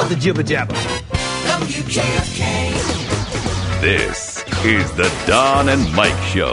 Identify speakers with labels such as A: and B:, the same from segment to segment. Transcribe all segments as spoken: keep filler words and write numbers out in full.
A: the jibber jabber.
B: W J F K.
C: This is the Don and Mike Show.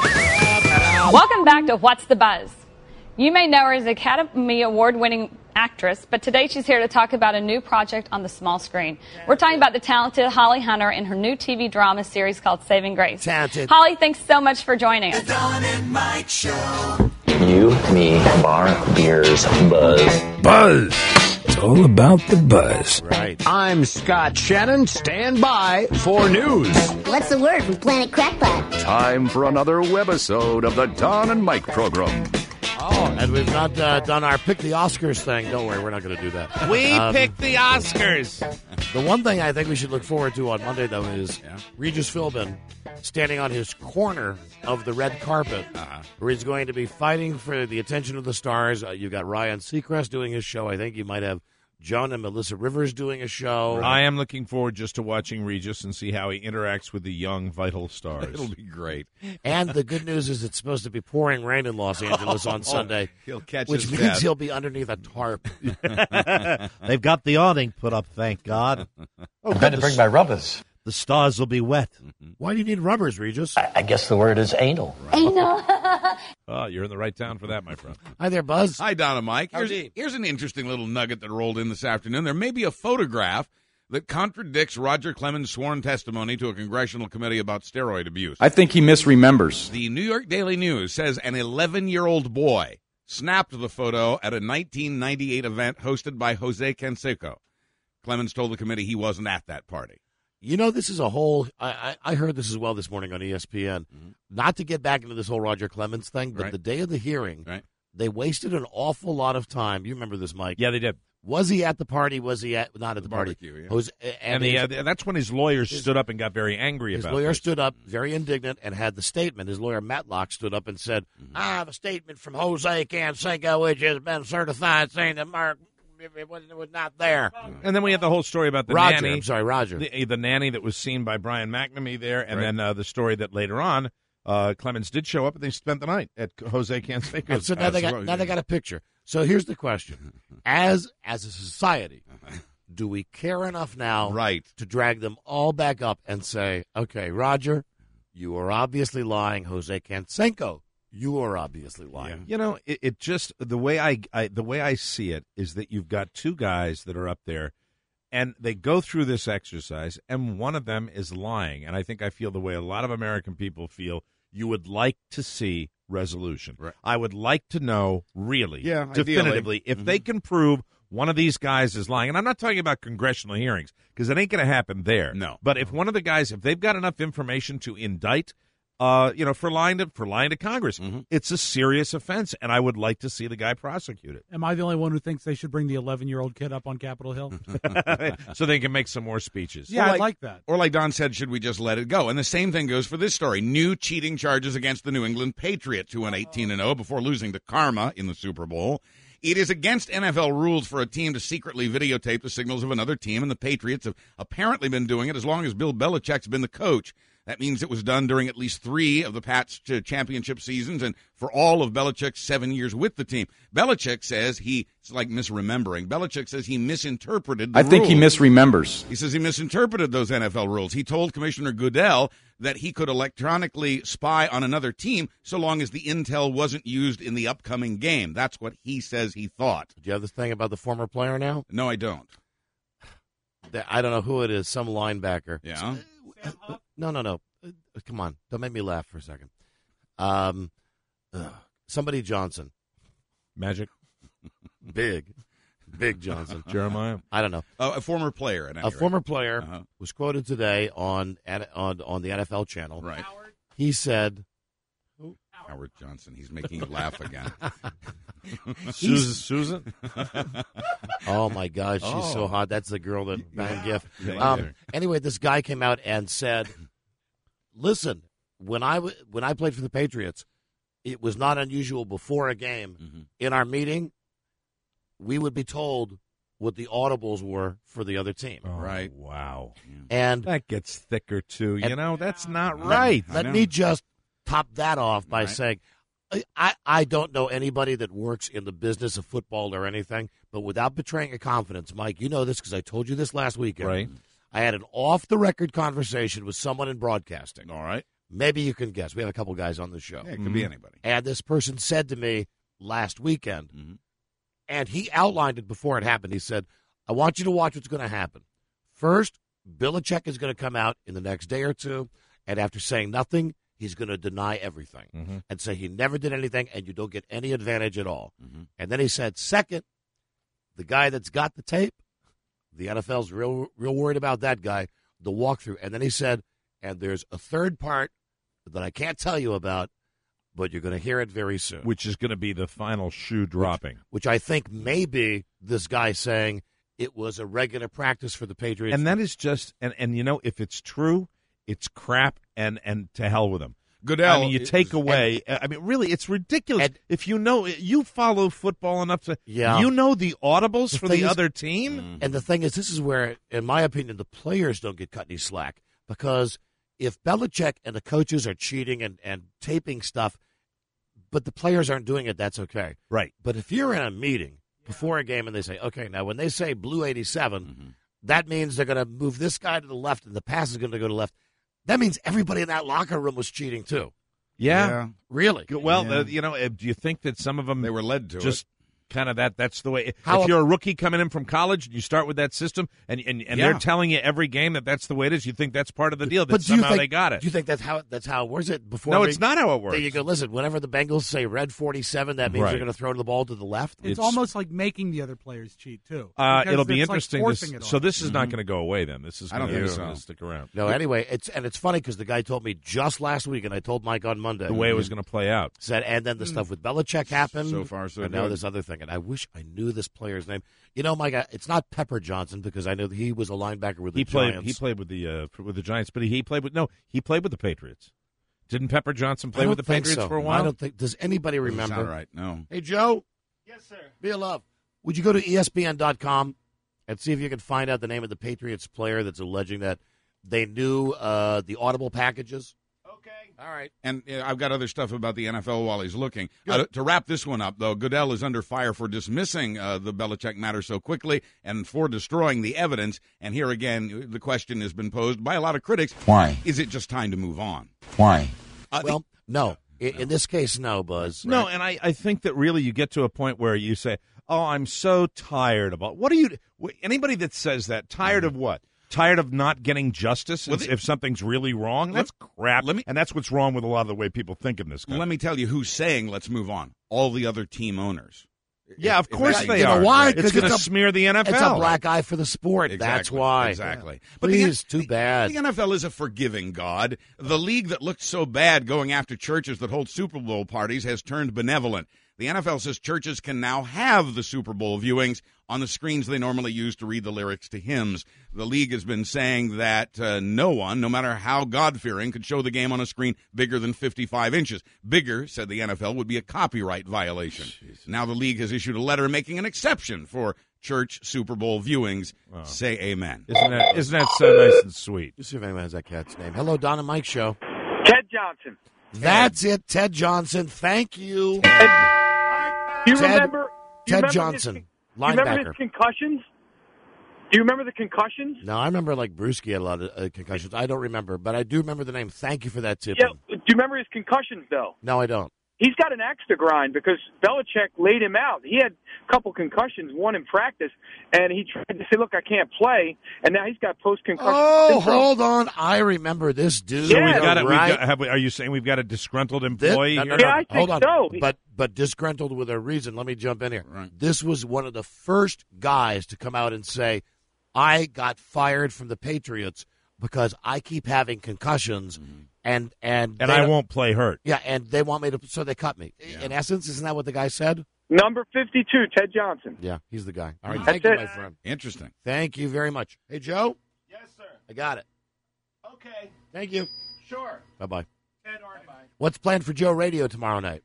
D: Welcome back to What's the Buzz? You may know her as Academy Award-winning actress, but today she's here to talk about a new project on the small screen. We're talking about the talented Holly Hunter and her new T V drama series called Saving Grace.
A: Talented.
D: Holly, thanks so much for joining us.
B: The Don and Mike Show.
E: You, me, bar, beers, buzz.
F: Buzz. It's all about the buzz.
A: Right.
F: I'm Scott Shannon. Stand by for news.
G: What's the word from Planet Crackpot?
C: Time for another webisode of the Don and Mike program.
A: Oh, and we've not uh, done our Pick the Oscars thing. Don't worry, we're not going to do that.
H: We
A: Um,
H: picked the Oscars.
A: The one thing I think we should look forward to on Monday, though, is
H: Yeah.
A: Regis Philbin standing on his corner of the red carpet,
H: Uh-huh.
A: where he's going to be fighting for the attention of the stars. Uh, you've got Ryan Seacrest doing his show. I think you might have Joan and Melissa Rivers doing a show.
I: I am looking forward just to watching Regis and see how he interacts with the young, vital stars.
H: It'll be great.
A: And the good news is it's supposed to be pouring rain in Los Angeles on Sunday,
H: He'll catch
A: which
H: his
A: means
H: death.
A: he'll be underneath a tarp.
J: They've got the awning put up, thank God.
A: Oh,
E: I better bring my rubbers.
J: The stars will be wet.
A: Why do you need rubbers, Regis?
E: I, I guess the word is anal.
I: Oh, you're in the right town for that, my friend.
A: Hi there, Buzz.
H: Hi, Don and Mike. Here's,
A: Howdy.
H: here's an interesting little nugget that rolled in this afternoon. There may be a photograph that contradicts Roger Clemens' sworn testimony to a congressional committee about steroid abuse.
K: I think he misremembers.
H: The New York Daily News says an eleven-year-old boy snapped the photo at a nineteen ninety-eight event hosted by Jose Canseco. Clemens told the committee he wasn't at that party.
A: You know, this is a whole. I, I, I heard this as well this morning on E S P N.
H: Mhm.
A: Not to get back into this whole Roger Clemens thing, but
H: Right.
A: the day of the hearing,
H: Right.
A: they wasted an awful lot of time. You remember this, Mike?
I: Yeah, they did.
A: Was he at the party? Was he at not at the,
H: The
A: party?
H: barbecue, yeah.
A: Jose,
I: And,
A: and
I: the,
A: his,
I: uh, that's when his lawyers
A: his-
I: stood up and got very angry
A: his
I: about
A: lawyer
I: this.
A: stood up, very indignant, and had the statement. His lawyer Matlock stood up and said, "I have a statement from Jose Canseco, which has been certified, saying that Mark it was, it was not there."
I: And then we had the whole story about the
A: Roger,
I: nanny.
A: I'm sorry, Roger.
I: The, the nanny that was seen by Brian McNamee there, and
H: Right.
I: then uh, the story that later on, uh, Clemens did show up and they spent the night at Jose Canseco's
A: And so now they got
H: Absolutely.
A: now they got a picture. So here's the question: as as a society, do we care enough now
H: Right.
A: to drag them all back up and say, "Okay, Roger, you are obviously lying. Jose Canseco, you are obviously lying."
I: You know, it, it just the way I, I the way I see it is that you've got two guys that are up there, and they go through this exercise, and one of them is lying. And I think I feel the way a lot of American people feel. You would like to see resolution.
H: Right.
I: I would like to know really,
H: Yeah,
I: definitively,
H: ideally.
I: if
H: Mhm.
I: they can prove one of these guys is lying. And I'm not talking about congressional hearings because it ain't going to happen there.
H: No.
I: But if one of the guys, if they've got enough information to indict. Uh, you know, for lying to for lying to Congress,
H: Mhm.
I: it's a serious offense, and I would like to see the guy prosecuted,
L: Am I the only one who thinks they should bring the eleven-year-old kid up on Capitol Hill?
I: so they can make some more speeches.
L: Yeah,
H: Or
L: I'd like that.
H: Or like Don said, should we just let it go? And the same thing goes for this story. New cheating charges against the New England Patriots, who went eighteen and oh before losing to Karma in the Super Bowl. It is against N F L rules for a team to secretly videotape the signals of another team, and the Patriots have apparently been doing it as long as Bill Belichick's been the coach. That means it was done during at least three of the Pats' championship seasons and for all of Belichick's seven years with the team. Belichick says he, it's like misremembering, Belichick says he misinterpreted the
K: I think he
H: rules.
K: misremembers.
H: He says he misinterpreted those N F L rules. He told Commissioner Goodell that he could electronically spy on another team so long as the intel wasn't used in the upcoming game. That's what he says he thought.
A: Do you have this thing about the former player now?
H: No, I don't.
A: That- I don't know who it is. Some linebacker.
H: Yeah?
A: No, no, no. Uh, Come on. Don't make me laugh for a second. Um, ugh, somebody Johnson.
I: Magic,
A: Big. Big Johnson.
I: Jeremiah.
A: I don't know.
H: Uh, a former player. At any
A: A
H: rate.
A: former player
H: Uh-huh.
A: was quoted today on on on the N F L channel.
H: Right.
A: He said,
H: Howard Johnson. He's making you laugh again.
I: Susan. Susan.
A: "Oh my God, she's
I: Oh.
A: so hot." That's the girl that banged Giff.
I: Yeah,
A: Um,
I: yeah.
A: anyway, this guy came out and said, "Listen, when I w- when I played for the Patriots, it was not unusual before a game
H: Mhm.
A: in our meeting, we would be told what the audibles were for the other team."
I: Oh,
H: Right.
I: Wow.
A: And
I: That gets thicker too. You
A: And-
I: know, that's not
H: I-
I: right.
H: I
A: let
H: know.
A: me just top that off by
H: Right.
A: saying, I, I don't know anybody that works in the business of football or anything, but without betraying a confidence, Mike, you know this because I told you this last weekend.
I: Right.
A: I had an off-the-record conversation with someone in broadcasting.
H: All right.
A: Maybe you can guess. We have a couple guys on the show.
H: Yeah, it could mm-hmm. be anybody.
A: And this person said to me last weekend, mm-hmm. and he outlined it before it happened. He said, I want you to watch what's going to happen. First, Belichick is going to come out in the next day or two, and after saying nothing, he's going to deny everything mm-hmm. and say he never did anything and you don't get any advantage at all. Mm-hmm. And then he said, second, the guy that's got the tape, the N F L's real real worried about that guy, the walkthrough. And then he said, and there's a third part that I can't tell you about, but you're going to hear it very soon.
I: Which is going to be the final shoe dropping.
A: Which, which I think may be this guy saying it was a regular practice for the Patriots.
I: And that is just, and, and you know, if it's true, it's crap, and, and to hell with them.
H: Goodell,
I: I mean, you take away. And, I mean, really, it's ridiculous. And, if you know, you follow football enough to,
A: yeah.
I: you know the audibles
A: the
I: for the
A: is,
I: other team.
A: And the thing is, this is where, in my opinion, the players don't get cut any slack. Because if Belichick and the coaches are cheating and, and taping stuff, but the players aren't doing it, that's okay.
I: Right.
A: But if you're in a meeting before a game and they say, okay, now when they say blue eighty-seven, mm-hmm. that means they're going to move this guy to the left and the pass is going to go to the left. That means everybody in that locker room was cheating too.
I: Yeah,
H: yeah.
A: Really.
I: Well,
H: yeah.
I: Uh, you know, do you think that some of them
H: they were led to
I: just
H: it.
I: kind of that? That's the way.
A: How
I: if you're a rookie coming in from college and you start with that system, and and, and
H: yeah.
I: they're telling you every game that that's the way it is, you think that's part of the deal. That
A: but do you
I: somehow
A: think,
I: they got it.
A: Do you think that's how that's how it works? It before?
I: No,
A: we,
I: it's not how it works.
A: There you go. Listen, whenever the Bengals say red forty-seven, that means
I: right.
A: they're going to throw the ball to the left.
L: It's, it's almost like making the other players cheat too.
I: Uh, it'll be interesting.
L: Like
I: to,
L: it
I: so this is
L: mm-hmm.
I: not going to go away. Then this is.
H: I don't
I: gonna,
H: think so.
I: Gonna stick around.
A: No, anyway, it's and it's funny because the guy told me just last week, and I told Mike on Monday
I: the way it was going to play out.
A: Said, and then the mm. stuff with Belichick happened.
H: So far, so
A: and
H: good.
A: now this other thing, and I wish I knew this player's name. You know, Mike, it's not Pepper Johnson because I know that he was a linebacker with the
I: he played,
A: Giants.
I: He played with the uh, with the Giants, but he, he played with no, he played with the Patriots. Didn't Pepper Johnson play with the Patriots
A: so.
I: for a while?
A: I don't think. Does anybody remember?
H: All right, no.
A: Hey, Joe.
K: Yes, sir.
A: Be a love. Would you go to E S P N dot com and see if you can find out the name of the Patriots player that's alleging that they knew uh, the audible packages?
K: Okay.
A: All right.
H: And uh, I've got other stuff about the N F L while he's looking. Uh, to wrap this one up, though, Goodell is under fire for dismissing uh, the Belichick matter so quickly and for destroying the evidence. And here again, the question has been posed by a lot of critics.
M: Why?
H: Is it just time to move on?
M: Why?
A: Uh, well, no. In, in this case, no, Buzz.
I: No,
A: right?
I: and I, I think that really you get to a point where you say, oh, I'm so tired about, what do you, anybody that says that, tired mm. of what? Tired of not getting justice well, if something's really wrong? That's let, crap. Let me, and that's what's wrong with a lot of the way people think in this country.
H: Let me tell you who's saying let's move on. All the other team owners.
I: Yeah,
H: if,
I: of course
H: if
I: they
A: you
I: are.
A: Know why?
I: It's going to smear the N F L.
A: It's a black eye for the sport.
H: Exactly,
A: That's why.
H: Exactly.
A: Yeah.
H: But
A: Please,
H: the,
A: too bad.
H: The N F L is a forgiving God. The league that looked so bad going after churches that hold Super Bowl parties has turned benevolent. The N F L says churches can now have the Super Bowl viewings on the screens they normally use to read the lyrics to hymns. The league has been saying that uh, no one, no matter how God-fearing, could show the game on a screen bigger than fifty-five inches. Bigger, said the N F L, would be a copyright violation. Jeez. Now the league has issued a letter making an exception for church Super Bowl viewings. Wow. Say amen.
I: Isn't that, isn't that so nice and sweet?
A: Let's see if anyone has that cat's name. Hello, Don and Mike Show.
K: Ted Johnson.
A: That's Ted. it, Ted Johnson. Thank you.
K: Do you
A: Ted,
K: remember do you
A: Ted
K: remember
A: Johnson,
K: his,
A: linebacker.
K: Do you remember his concussions? Do you remember the concussions?
A: No, I remember like Brewski had a lot of uh, concussions. I don't remember, but I do remember the name. Thank you for that tip.
K: Yeah. Do you remember his concussions, though?
A: No, I don't.
K: He's got an axe to grind because Belichick laid him out. He had a couple concussions, one in practice, and he tried to say, look, I can't play, and now he's got post-concussion
A: Oh,
K: syndrome.
A: hold on. I remember this dude.
K: Yeah.
I: We've got it,
A: right.
I: we've got, have we, are you saying we've got a disgruntled employee
A: this,
I: here?
A: no, no, no,
K: Yeah, I think
A: hold on.
K: so.
A: But, but disgruntled with a reason. Let me jump in here.
H: Right.
A: This was one of the first guys to come out and say, I got fired from the Patriots because I keep having concussions, mm-hmm. and and
I: and I won't play hurt.
A: Yeah, and they want me to, so they cut me.
H: Yeah.
A: In essence, isn't that what the guy said?
K: Number fifty-two, Ted Johnson.
A: Yeah, he's the guy. All right,
K: That's
A: thank you,
K: it.
A: my friend.
H: Interesting.
A: Thank you very much. Hey, Joe?
K: Yes, sir.
A: I got it.
K: Okay.
A: Thank you.
K: Sure.
A: Bye-bye.
K: Ted, all right. Bye.
A: What's planned for Joe Radio tomorrow night?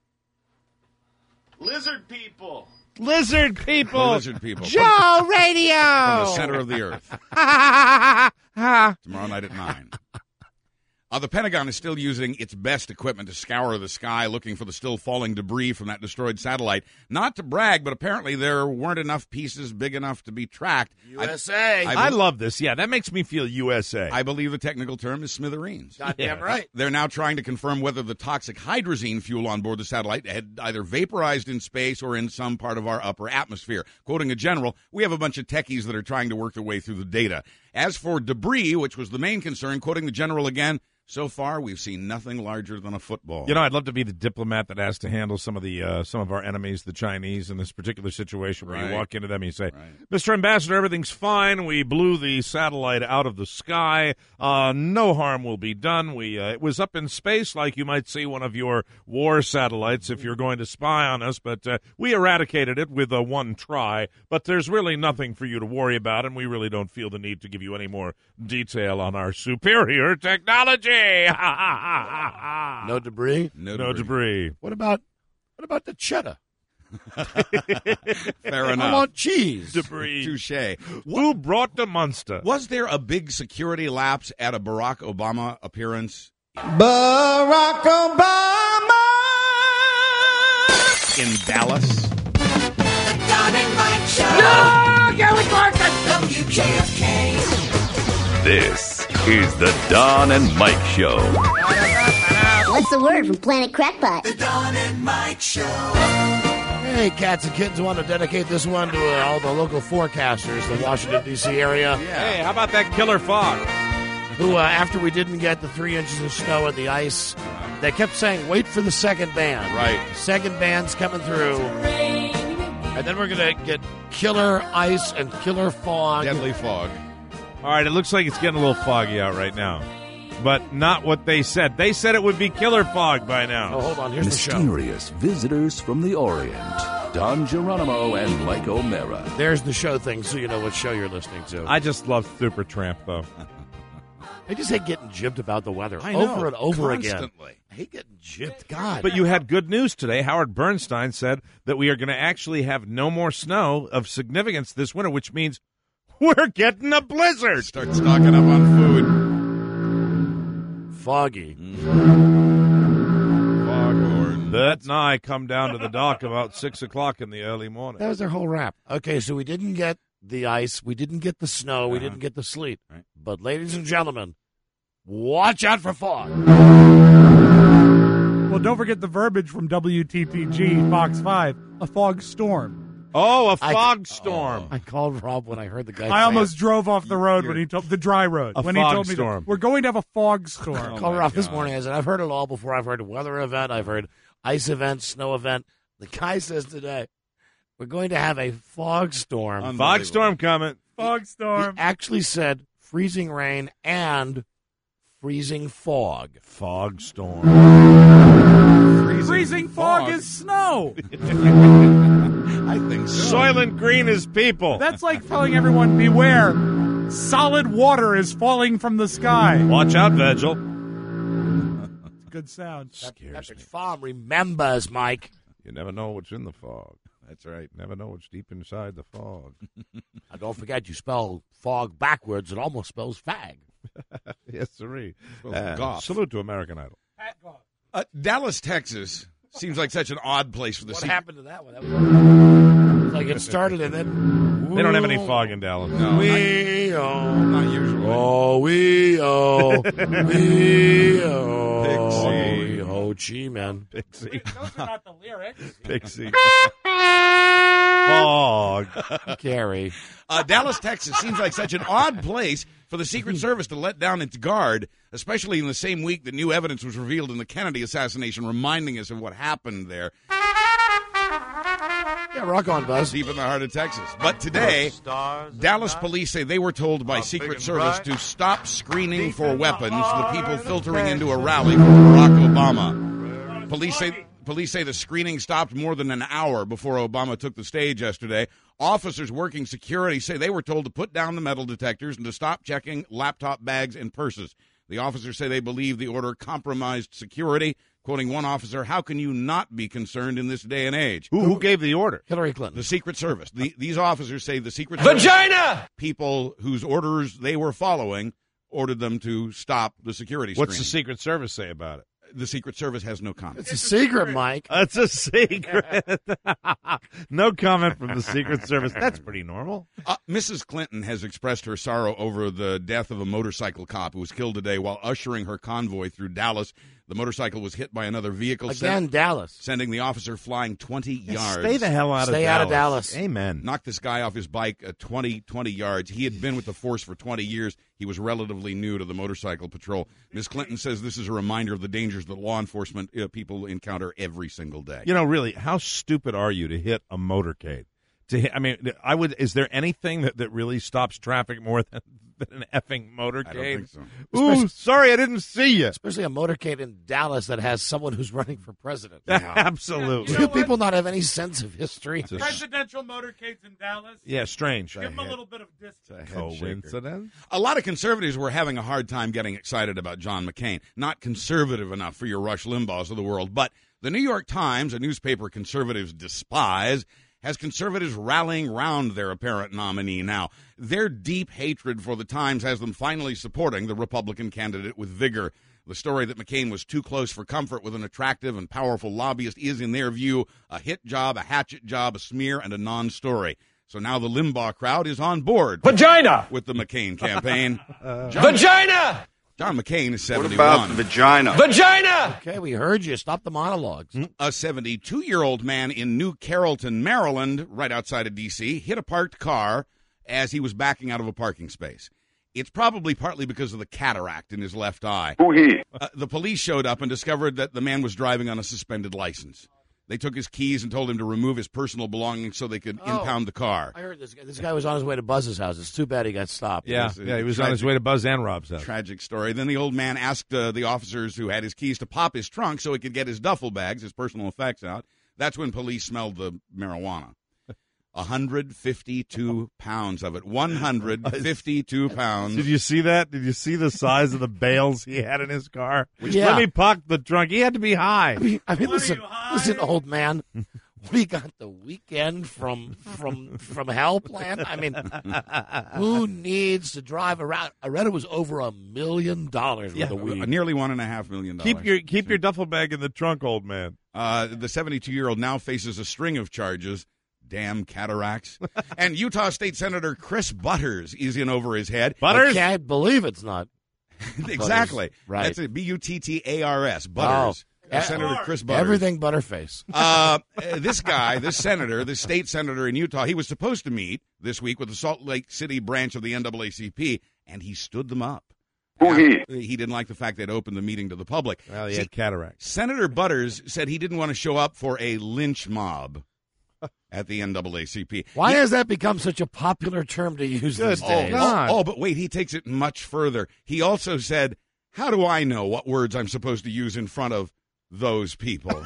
K: Lizard people.
I: Lizard people.
H: The lizard people.
I: Joe Radio.
H: From the center of the earth. Tomorrow night at nine. Uh, the Pentagon is still using its best equipment to scour the sky, looking for the still falling debris from that destroyed satellite. Not to brag, but apparently there weren't enough pieces big enough to be tracked.
A: U S A.
H: I,
I: I love this. Yeah, that makes me feel U S A.
H: I believe the technical term is smithereens.
A: Goddamn
I: Yeah.
A: right.
H: They're now trying to confirm whether the toxic hydrazine fuel on board the satellite had either vaporized in space or in some part of our upper atmosphere. Quoting a general, we have a bunch of techies that are trying to work their way through the data. As for debris, which was the main concern, quoting the general again, so far, we've seen nothing larger than a football.
I: You know, I'd love to be the diplomat that has to handle some of the uh, some of our enemies, the Chinese, in this particular situation where
H: Right.
I: you walk into them and you say,
H: Right.
I: Mister Ambassador, everything's fine. We blew the satellite out of the sky. Uh, no harm will be done. We uh, it was up in space like you might see one of your war satellites if you're going to spy on us, but uh, we eradicated it with a one try. But there's really nothing for you to worry about, and we really don't feel the need to give you any more detail on our superior technology.
A: No debris.
H: No,
I: No
H: debris.
I: debris.
A: What about what about the cheddar?
H: Fair
A: I
H: enough.
A: want cheese.
I: Debris.
H: Touche.
I: Who brought the monster?
H: Was there a big security lapse at a Barack Obama appearance
B: Barack Obama.
H: in Dallas?
B: The Don and Mike Show. No, Kelly Clarkson. W J F K.
C: This is the Don and Mike Show.
G: What's the word from Planet Crackpot?
B: The Don and Mike Show.
A: Hey, cats and kittens, want to dedicate this one to uh, all the local forecasters, the Washington, D C area,
I: Hey, how about that killer fog?
A: who, uh, after we didn't get the three inches of snow and the ice, they kept saying, wait for the second band.
H: Right.
A: The second band's coming through. And then we're going to get killer ice and killer fog.
H: Deadly fog.
I: All right, it looks like it's getting a little foggy out right now, but not what they said. They said it would be killer fog by now.
A: Oh, hold on. Here's the show.
C: Mysterious visitors from the Orient. Don Geronimo and Mike O'Mara.
A: There's the show thing, so you know what show you're listening to.
I: I just love Supertramp, though.
A: I just hate getting jibbed about the weather
H: I know,
A: over and over again.
H: constantly.
A: I hate getting jibbed. God.
I: But you had good news today. Howard Bernstein said that we are going to actually have no more snow of significance this winter, which means we're getting a blizzard.
H: Start stocking up on food.
A: Foggy.
H: Foghorn.
I: That and I come down to the dock about six o'clock in the early morning.
A: That was their whole rap. Okay, so we didn't get the ice, we didn't get the snow, we
H: Uh-huh.
A: didn't get the sleet.
H: Right.
A: But, ladies and gentlemen, watch out for fog.
L: Well, don't forget the verbiage from W T P G Fox five, a fog storm.
I: Oh, a
A: I-
I: fog storm.
A: I called Rob when I heard the guy
L: I
A: say
L: almost
A: it.
L: drove off the road when he told the dry road
I: A
L: when
I: fog
L: he told me
I: storm.
L: that we're going to have a fog storm.
A: I
H: Oh,
A: called
H: my
A: Rob this
H: God.
A: morning. I said, I've heard it all before. I've heard a weather event. I've heard ice event, snow event. The guy says today, we're going to have a fog storm.
I: Fog storm coming.
L: Fog
A: He
L: storm.
A: actually said freezing rain and freezing fog.
I: Fog storm.
H: Freezing,
L: Freezing fog is snow.
H: I think so.
I: Soylent Green is people.
L: That's like telling everyone, beware, solid water is falling from the sky.
I: Watch out, Virgil.
L: Good sound.
I: Scares
A: Epic
I: me.
A: Farm remembers, Mike.
I: You never know what's in the fog.
H: That's right.
I: Never know what's deep inside the fog.
A: Now, don't forget, you spell fog backwards. It almost spells fag.
I: Yes, sirree.
H: Well,
I: Uh,
H: goth.
I: salute to American Idol.
H: Uh, Dallas, Texas seems like such an odd place for the
A: What
H: sea-
A: happened to that one? That was like it started and then...
I: They don't have any fog in Dallas.
H: No,
A: We
H: not,
A: oh,
H: not usually.
A: oh, we oh, we oh,
H: Pixie.
A: we Ho Chi Man.
I: Pixie.
L: Those are not the lyrics.
I: Pixie. Fog.
A: Carrie.
H: Uh, Dallas, Texas seems like such an odd place for the Secret Service to let down its guard, especially in the same week that new evidence was revealed in the Kennedy assassination, reminding us of what happened there
A: Yeah, rock on, Buzz.
H: deep in the heart of Texas. But today, Dallas police say they were told by Secret Service to stop screening for weapons the people filtering into a rally for Barack Obama. Police say police say the screening stopped more than an hour before Obama took the stage yesterday. Officers working security say they were told to put down the metal detectors and to stop checking laptop bags and purses. The officers say they believe the order compromised security. Quoting one officer, how can you not be concerned in this day and age?
I: Who, who gave the order?
A: Hillary Clinton.
H: The Secret Service. The, these officers say the Secret Service
F: Vagina!
H: people whose orders they were following ordered them to stop the security
I: What's
H: screening.
I: the Secret Service say about it?
H: The Secret Service has no comment.
A: It's a secret, Mike.
I: That's a secret. No comment from the Secret Service. That's pretty normal.
H: Uh, Missus Clinton has expressed her sorrow over the death of a motorcycle cop who was killed today while ushering her convoy through Dallas. The motorcycle was hit by another vehicle.
A: Again,
H: send,
A: Dallas.
H: Sending the officer flying twenty yards.
I: Stay the hell out
A: Stay
I: of Dallas.
A: out of Dallas.
I: Amen.
H: Knocked this guy off his bike at twenty, twenty yards. He had been with the force for twenty years. He was relatively new to the motorcycle patrol. Miz Clinton says this is a reminder of the dangers that law enforcement uh, people encounter every single day.
I: You know, really, how stupid are you to hit a motorcade? To hit, I mean, I would. Is there anything that, that really stops traffic more than, than an effing motorcade?
H: I don't think so.
I: Ooh,
A: Especially-
I: sorry, I didn't see you.
A: Especially a motorcade in Dallas that has someone who's running for president.
I: Absolutely.
A: Do people not have any sense of history?
L: Presidential motorcades in Dallas.
I: Yeah, strange.
L: Give them a little bit of distance.
I: Coincidence?
H: A lot of conservatives were having a hard time getting excited about John McCain. Not conservative enough for your Rush Limbaughs of the world. But the New York Times, a newspaper conservatives despise, has conservatives rallying round their apparent nominee now. Their deep hatred for the Times has them finally supporting the Republican candidate with vigor. The story that McCain was too close for comfort with an attractive and powerful lobbyist is, in their view, a hit job, a hatchet job, a smear, and a non-story. So now the Limbaugh crowd is on board.
F: Vagina!
H: With the McCain campaign.
F: uh, John, Vagina!
H: John McCain is seventy-one.
F: What about vagina? Vagina!
A: Okay, we heard you. Stop the monologues.
H: A seventy-two-year-old man in New Carrollton, Maryland, right outside of D C, hit a parked car as he was backing out of a parking space. It's probably partly because of the cataract in his left eye.
F: Who he?
H: Uh, the police showed up and discovered that the man was driving on a suspended license. They took his keys and told him to remove his personal belongings so they could
A: Oh.
H: impound the car.
A: I heard this guy. This guy was on his way to Buzz's house. It's too bad he got stopped.
I: Yeah,
H: was a
I: yeah, he was on
H: tragic-
I: his way to Buzz and Rob's house.
H: Tragic story. Then the old man asked uh, the officers who had his keys to pop his trunk so he could get his duffel bags, his personal effects out. That's when police smelled the marijuana. one hundred fifty-two pounds of it. one hundred fifty-two pounds.
I: Did you see that? Did you see the size of the bales he had in his car?
A: Yeah.
I: Let me pocket the trunk. He had to be high.
A: I mean, I mean listen, listen, old man. We got the weekend from from from Hell Plant. I mean, who needs to drive around? I read it was over a million dollars
I: Yeah.
A: worth of weed.
H: Nearly one and a half million dollars.
I: Keep your keep your duffel bag in the trunk, old man.
H: Uh, the seventy-two-year-old now faces a string of charges. Damn cataracts. And Utah State Senator Chris Butters is in over his head.
A: I can't believe it's not.
H: Exactly.
A: Butters. Right.
H: That's it. B U T T A R S. Butters.
A: Oh.
H: Uh, Senator Chris Butters.
A: Everything Butterface.
H: Uh, uh, this guy, this senator, this state senator in Utah, he was supposed to meet this week with the Salt Lake City branch of the N double A C P, and he stood them up.
F: Who he?
H: He didn't like the fact they'd opened the meeting to the public.
I: Well, he
H: See,
I: had cataracts.
H: Senator Butters said he didn't want to show up for a lynch mob at the N double A C P.
A: Why
H: He-
A: has that become such a popular term to use
I: Good
A: these days?
H: Oh, oh, but wait, he takes it much further. He also said, how do I know what words I'm supposed to use in front of those people?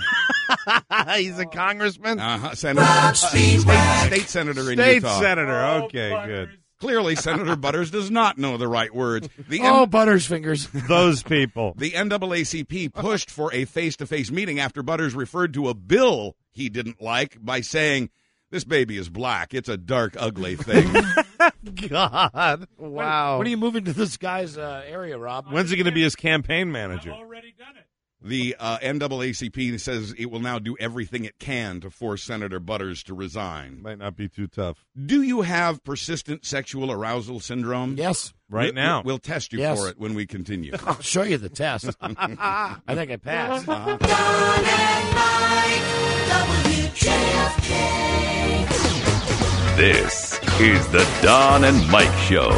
I: He's a congressman?
H: Uh-huh. Senator, state, state senator in
I: State
H: Utah.
I: senator. Okay, good.
H: Clearly, Senator Butters does not know the right words. The
A: Oh,
H: M-
A: Butters fingers.
I: Those people.
H: The N double A C P pushed for a face-to-face meeting after Butters referred to a bill he didn't like by saying, this baby is black. It's a dark, ugly thing.
I: God. Wow.
A: When are you moving to this guy's uh, area, Rob?
I: When's he going to be his campaign manager?
L: Already done it.
H: The uh, N double A C P says it will now do everything it can to force Senator Butters to resign.
I: Might not be too tough.
H: Do you have persistent sexual arousal syndrome?
A: Yes.
I: Right
H: We'll-
I: now.
H: We'll test you
A: Yes.
H: for it when we continue.
A: I'll show you the test. I think I passed.
B: Don and Mike, W J F K.
C: This is the Don and Mike Show.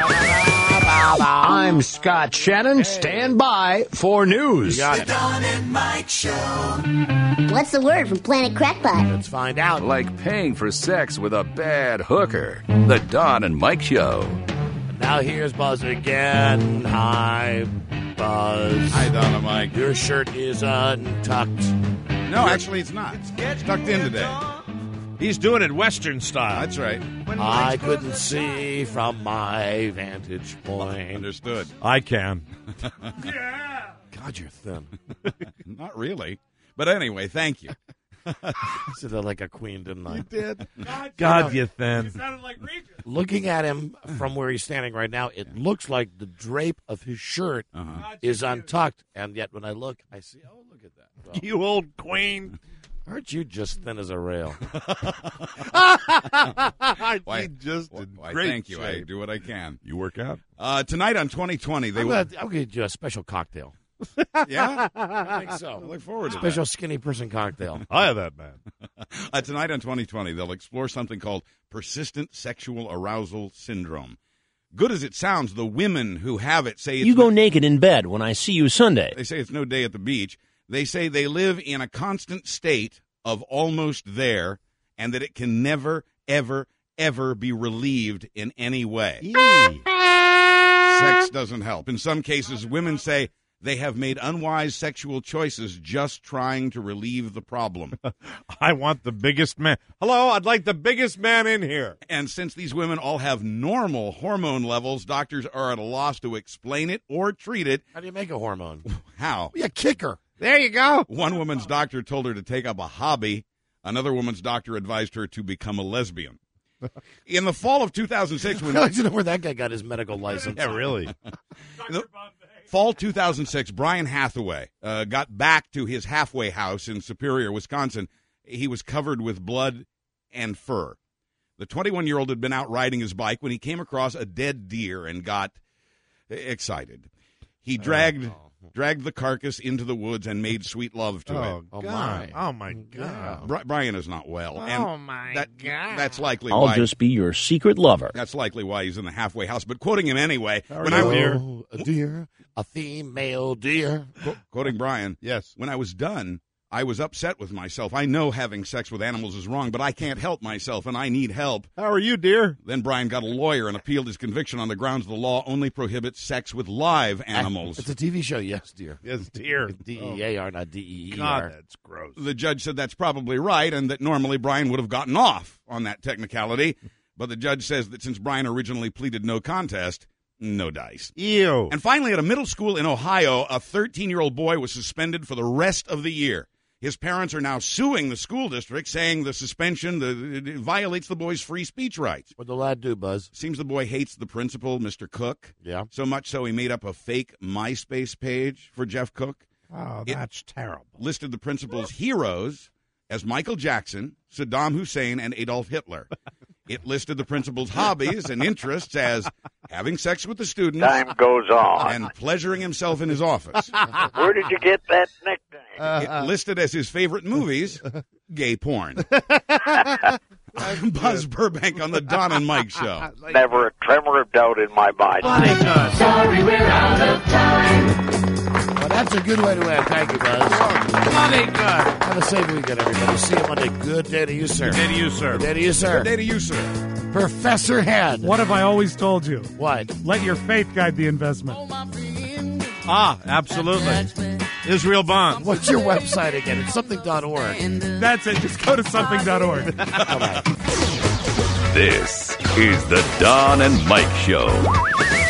F: I'm Scott Shannon. Stand by for news.
A: You got it.
B: Don and Mike Show.
G: What's the word from Planet Crackpot?
A: Let's find out.
C: Like paying for sex with a bad hooker. The Don and Mike Show.
A: Now here's Buzz again. Hi, Buzz.
H: Hi, Donna Mike.
A: Your shirt is untucked.
H: No, actually, it's not. It's tucked in today.
I: He's doing it Western style.
H: That's right.
A: I couldn't see from my vantage point.
H: Understood.
I: I can.
L: Yeah.
A: God, you're thin.
H: Not really. But anyway, thank you.
A: I said that like a queen, didn't I?
I: You did.
L: God,
I: God,
L: you
I: you thin.
L: sounded like Regis.
A: Looking at him from where he's standing right now, it looks like the drape of his shirt
H: Uh-huh.
A: is untucked, and yet when I look, I see, oh, look at that. Well,
I: You old queen.
A: aren't you just thin as a rail?
H: Why,
I: He just
H: why,
I: did
H: why,
I: great
H: thank you. I
I: shape.
H: do what I can.
I: You work out?
H: Uh, tonight on twenty twenty, they
A: I'm
H: will.
A: gonna, I'm gonna do a special cocktail.
H: Yeah?
A: I think
H: I
A: so.
H: look forward to
A: Special skinny person cocktail.
I: I have that, man.
H: that. Uh, tonight on twenty twenty, they'll explore something called persistent sexual arousal syndrome. Good as it sounds, the women who have it say it's
F: You go
H: no,
F: naked in bed when I see you Sunday.
H: they say it's no day at the beach. They say they live in a constant state of almost there, and that it can never, ever, ever be relieved in any way. Sex doesn't help. In some cases, women say they have made unwise sexual choices just trying to relieve the problem.
I: I want the biggest man. Hello, I'd like the biggest man in here.
H: And since these women all have normal hormone levels, doctors are at a loss to explain it or treat it.
A: How do you make a hormone?
H: How?
A: Yeah, kick her.
I: There you go.
H: One woman's doctor told her to take up a hobby. Another woman's doctor advised her to become a lesbian. In the fall of two thousand six, when
A: I'd like to know where that guy got his medical license.
I: Yeah, really.
H: In the fall two thousand six, Brian Hathaway uh, got back to his halfway house in Superior, Wisconsin. He was covered with blood and fur. The twenty-one-year-old had been out riding his bike when he came across a dead deer and got excited. He dragged dragged the carcass into the woods and made sweet love to
I: Oh,
H: it.
A: Oh,
I: God.
A: my.
I: Oh, my God.
H: Bri- Brian is not well. and
I: Oh, my
H: that,
I: God.
H: That's likely
F: I'll
H: why.
F: just be your secret lover.
H: That's likely why he's in the halfway house. But quoting him anyway,
I: How are
H: when
I: you,
H: I
I: dear?
A: Oh, a deer, a female deer.
H: Qu- quoting Brian,
I: Yes.
H: when I was done, I was upset with myself. I know having sex with animals is wrong, but I can't help myself, and I need help.
I: How are you, dear?
H: Then Brian got a lawyer and appealed his conviction on the grounds the law only prohibits sex with live animals.
A: It's a T V show, yes, dear.
I: Yes, dear.
A: D E A R, not D E E
I: God,
A: R.
I: that's gross.
H: The judge said that's probably right and that normally Brian would have gotten off on that technicality, but the judge says that since Brian originally pleaded no contest, no dice.
I: Ew.
H: And finally, at a middle school in Ohio, a thirteen-year-old boy was suspended for the rest of the year. His parents are now suing the school district, saying the suspension the, it violates the boy's free speech rights.
A: What'd the lad do, Buzz?
H: Seems the boy hates the principal, Mister Cook.
A: Yeah.
H: So much so he made up a fake MySpace page for Jeff Cook.
I: Oh,
H: It
I: that's terrible.
H: listed the principal's heroes as Michael Jackson, Saddam Hussein, and Adolf Hitler. It listed the principal's hobbies and interests as having sex with the students
M: Time goes on.
H: and pleasuring himself in his office.
M: Where did you get that nickname?
H: It listed as his favorite movies, gay porn. I'm Buzz Burbank on the Don and Mike Show.
M: Never a tremor of doubt in my mind.
B: Sorry, we're out of time.
A: Well, that's a good way to end. Thank you, Buzz.
I: Bloody good.
A: Have a safe weekend, everybody. See you Monday. Good day to you, sir.
I: Good day to you, sir.
A: Good day to you, sir.
H: Good day to you, sir.
A: Professor Head.
L: What have I always told you?
A: What?
L: Let your faith guide the investment.
I: Ah, absolutely. Israel Bond.
A: What's your website again? It's something dot org.
L: That's it. Just go to something dot org.
C: This is the Don and Mike Show.